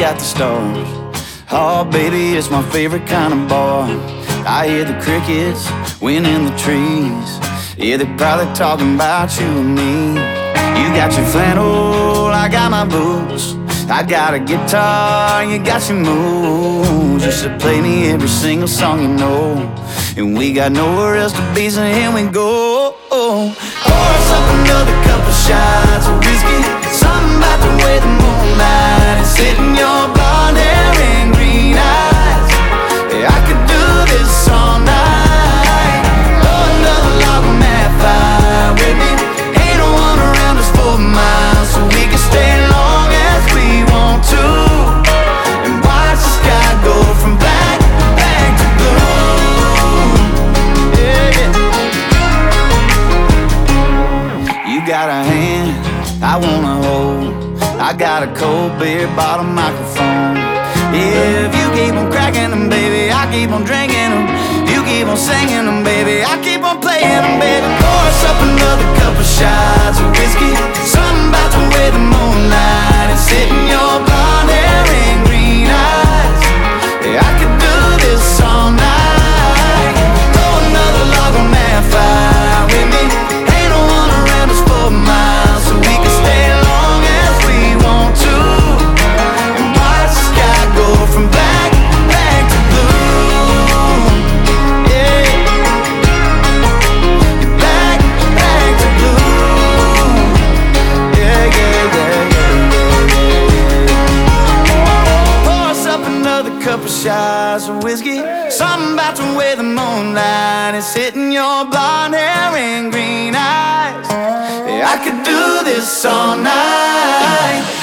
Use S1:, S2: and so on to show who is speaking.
S1: at the stars. Oh baby, it's my favorite kind of bar. I hear the crickets winning the trees. Yeah, they're probably talking about you and me. You got your flannel, I got my boots. I got a guitar, you got your moves. You should play me every single song you know. And we got nowhere else to be, so here we go. Pour us up another couple shots of whiskey. Something about the way the moonlight is hitting your blonde hair and green eyes. Yeah, I could do this all night. Throw another log on that fire with me. Ain't no one around us for miles, so we can stay long as we want to and watch the sky go from black to blue. Yeah, yeah. You got a hand I wanna hold. I got a cold beer bottle microphone. Yeah, if you keep on cracking them, baby, I keep on drinking them. You keep on singing them, baby, I keep on playing them, baby. Pour us up another couple shots of whiskey. Something about the way the moonlight is hitting your blonde hair and green eyes. Yeah, I could do this all night. Throw another log on that fire with me. Ain't no one around us for miles, so we can stay long as we want to and watch the sky go from black to blue. Yeah, black to blue. Yeah, yeah, yeah, yeah. Pour us up another couple shots of whiskey. Something about the way the moonlight is hitting your blonde hair and green eyes. Yeah, I could do this all night.